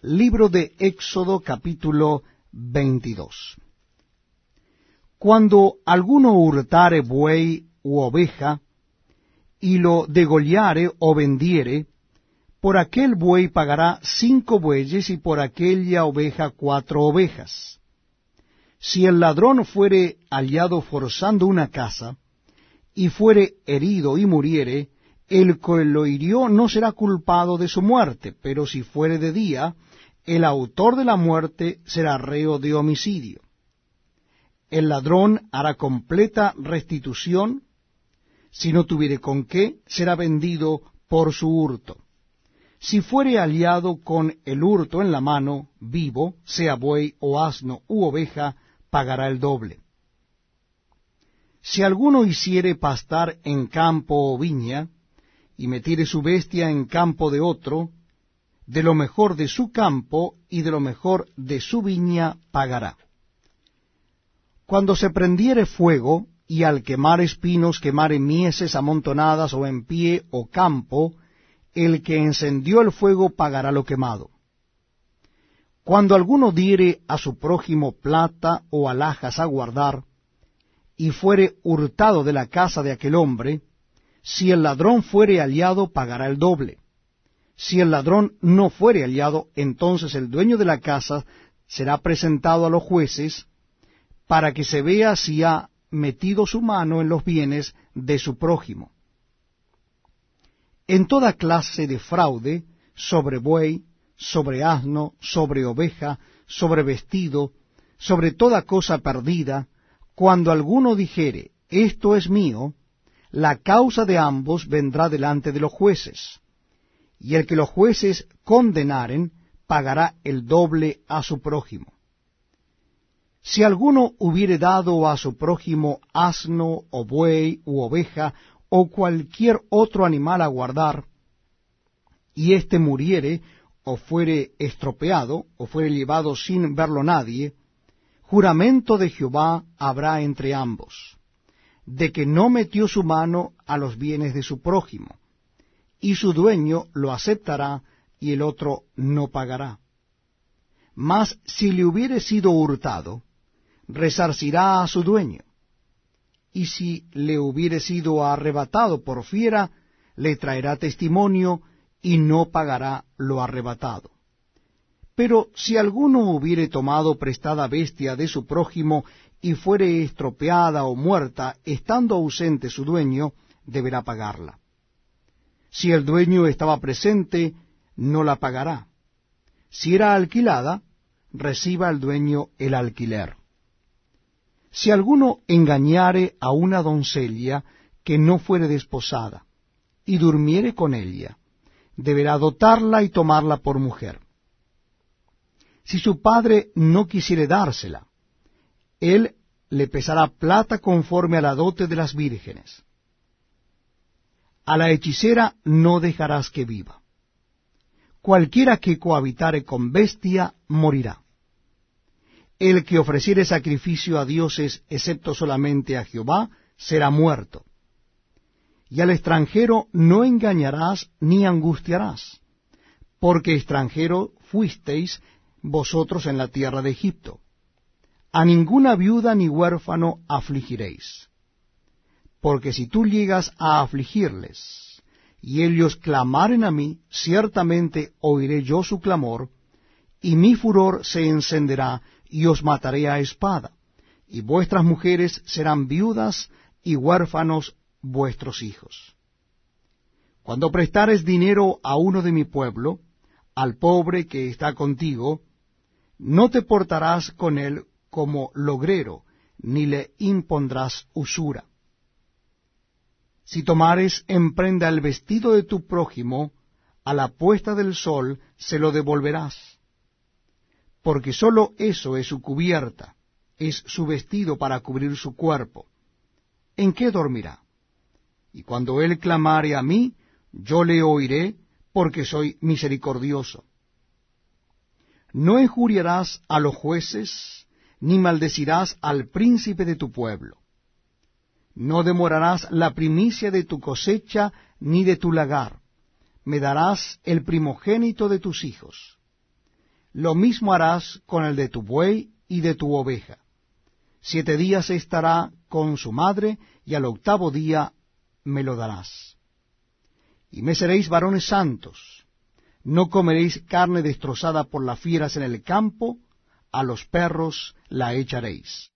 Libro de Éxodo, capítulo 22. Cuando alguno hurtare buey u oveja, y lo degollare o vendiere, por aquel buey pagará 5 bueyes, y por aquella oveja 4 ovejas. Si el ladrón fuere hallado forzando una casa, y fuere herido y muriere, el que lo hirió no será culpado de su muerte, pero si fuere de día, el autor de la muerte será reo de homicidio. El ladrón hará completa restitución. Si no tuviere con qué, será vendido por su hurto. Si fuere hallado con el hurto en la mano, vivo, sea buey o asno u oveja, pagará el doble. Si alguno hiciere pastar en campo o viña, y metiere su bestia en campo de otro, de lo mejor de su campo y de lo mejor de su viña pagará. Cuando se prendiere fuego, y al quemar espinos quemare mieses amontonadas o en pie o campo, el que encendió el fuego pagará lo quemado. Cuando alguno diere a su prójimo plata o alhajas a guardar, y fuere hurtado de la casa de aquel hombre, si el ladrón fuere hallado, pagará el doble. Si el ladrón no fuere hallado, entonces el dueño de la casa será presentado a los jueces, para que se vea si ha metido su mano en los bienes de su prójimo. En toda clase de fraude, sobre buey, sobre asno, sobre oveja, sobre vestido, sobre toda cosa perdida, cuando alguno dijere, esto es mío, la causa de ambos vendrá delante de los jueces, y el que los jueces condenaren pagará el doble a su prójimo. Si alguno hubiere dado a su prójimo asno, o buey, u oveja, o cualquier otro animal a guardar, y éste muriere, o fuere estropeado, o fuere llevado sin verlo nadie, juramento de Jehová habrá entre ambos, de que no metió su mano a los bienes de su prójimo, y su dueño lo aceptará, y el otro no pagará. Mas si le hubiere sido hurtado, resarcirá a su dueño, y si le hubiere sido arrebatado por fiera, le traerá testimonio, y no pagará lo arrebatado. Pero si alguno hubiere tomado prestada bestia de su prójimo, y fuere estropeada o muerta, estando ausente su dueño, deberá pagarla. Si el dueño estaba presente, no la pagará. Si era alquilada, reciba el dueño el alquiler. Si alguno engañare a una doncella que no fuere desposada, y durmiere con ella, deberá dotarla y tomarla por mujer. Si su padre no quisiere dársela, él le pesará plata conforme a la dote de las vírgenes. A la hechicera no dejarás que viva. Cualquiera que cohabitare con bestia morirá. El que ofreciere sacrificio a dioses, excepto solamente a Jehová, será muerto. Y al extranjero no engañarás ni angustiarás, porque extranjero fuisteis vosotros en la tierra de Egipto. A ninguna viuda ni huérfano afligiréis. Porque si tú llegas a afligirles, y ellos clamaren a mí, ciertamente oiré yo su clamor, y mi furor se encenderá, y os mataré a espada, y vuestras mujeres serán viudas, y huérfanos vuestros hijos. Cuando prestares dinero a uno de mi pueblo, al pobre que está contigo, no te portarás con él como logrero, ni le impondrás usura. Si tomares en prenda el vestido de tu prójimo, a la puesta del sol se lo devolverás, porque sólo eso es su cubierta, es su vestido para cubrir su cuerpo. ¿En qué dormirá? Y cuando él clamare a mí, yo le oiré, porque soy misericordioso. No injuriarás a los jueces, ni maldecirás al príncipe de tu pueblo. No demorarás la primicia de tu cosecha, ni de tu lagar. Me darás el primogénito de tus hijos. lo mismo harás con el de tu buey y de tu oveja. 7 días estará con su madre, y al 8º día me lo darás. Y me seréis varones santos. No comeréis carne destrozada por las fieras en el campo, a los perros la echaréis.